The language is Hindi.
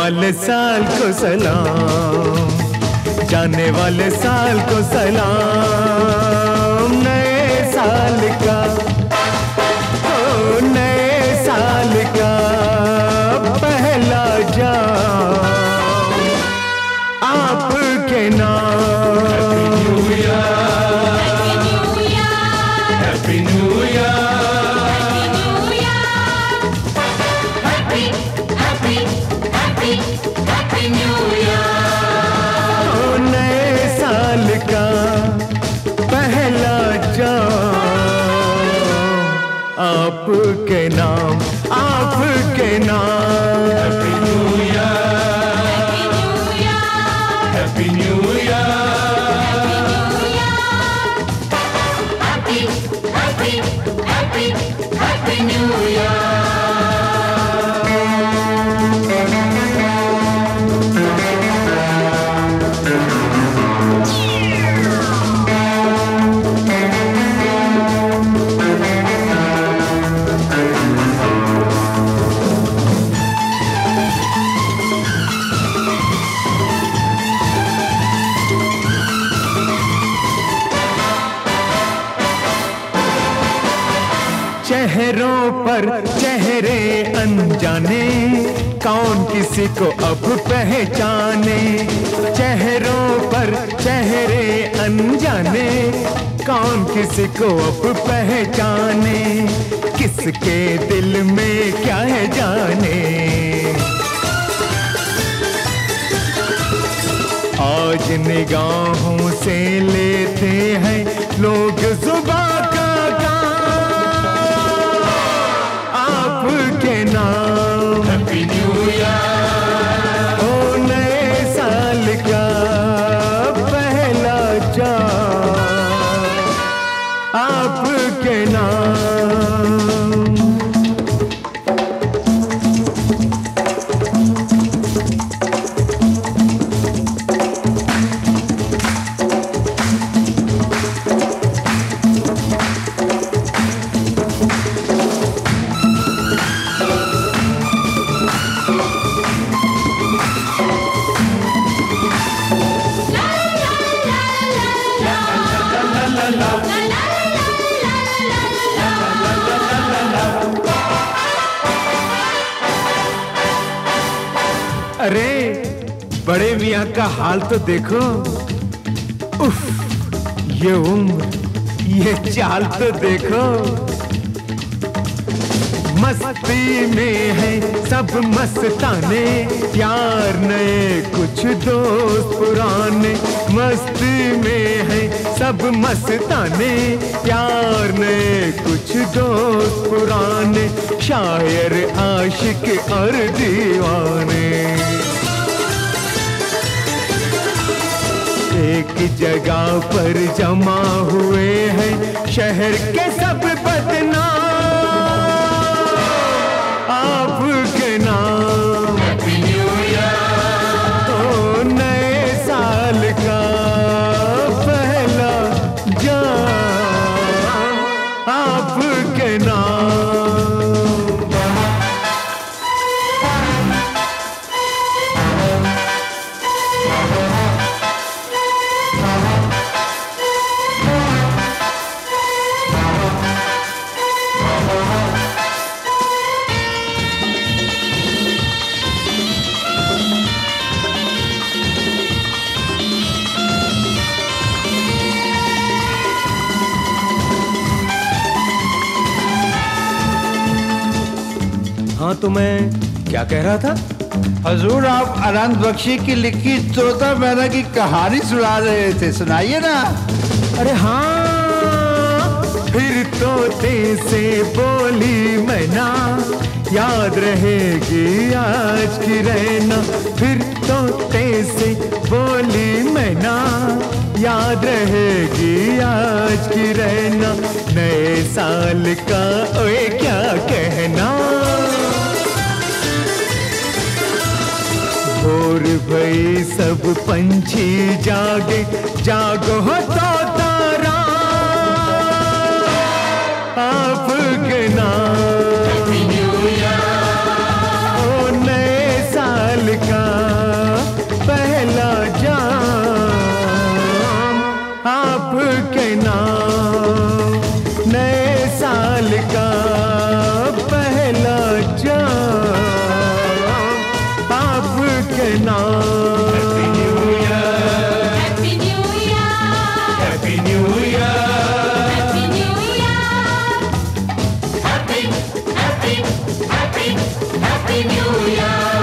वाले साल को सलाम, जाने वाले साल को सलाम। नए साल का, ओ नए साल का पहला जाम आपके नाम। हैप्पी न्यू नए साल का पहला जाम आपके नाम, आपके नाम। Happy new year, happy new year, happy happy happy happy new year. चेहरों पर चेहरे अनजाने, कौन किसी को अब पहचाने। चेहरों पर चेहरे अनजाने, कौन किसी को अब पहचाने। किसके दिल में क्या है जाने। आज निगाहों से लेते हैं लोग जुबां का आपके नाम। हैप्पी न्यू ईयर, ओ नए साल का पहला जाम आपके नाम। अरे बड़े मियाँ का हाल तो देखो। उफ, ये उम्र, ये चाल तो देखो। मस्ती में है सब मस्ताने, यार नए कुछ दोस्त पुराने। मस्ती में है सब मस्ताने, यार नए कुछ दोस्त पुराने। शायर आशिक और दीवाने एक जगह पर जमा हुए हैं, शहर के सब बदनाम आपके नाम। हैप्पी न्यू ईयर, तो नए साल का पहला जाम आपके नाम। हाँ, तो मैं क्या कह रहा था? हजूर, आप अनंत बख्शी की लिखी तोता मैना की कहानी सुना रहे थे, सुनाइए ना। अरे हाँ, फिर तोते से बोली मैना, याद रहेगी आज की रहना। फिर तोते से बोली मैना, याद रहेगी आज की रहना। नए साल का ओए क्या कहना। भोर भई सब पंछी जागे, जागो हो तोतारा आपके नाम। हैप्पी न्यू ईयर, ओ नए साल का के नाम, नए साल का पहला जाम आपके नाम। Happy new year, happy new year, happy new year, happy new year, Happy, happy, happy, happy New Year.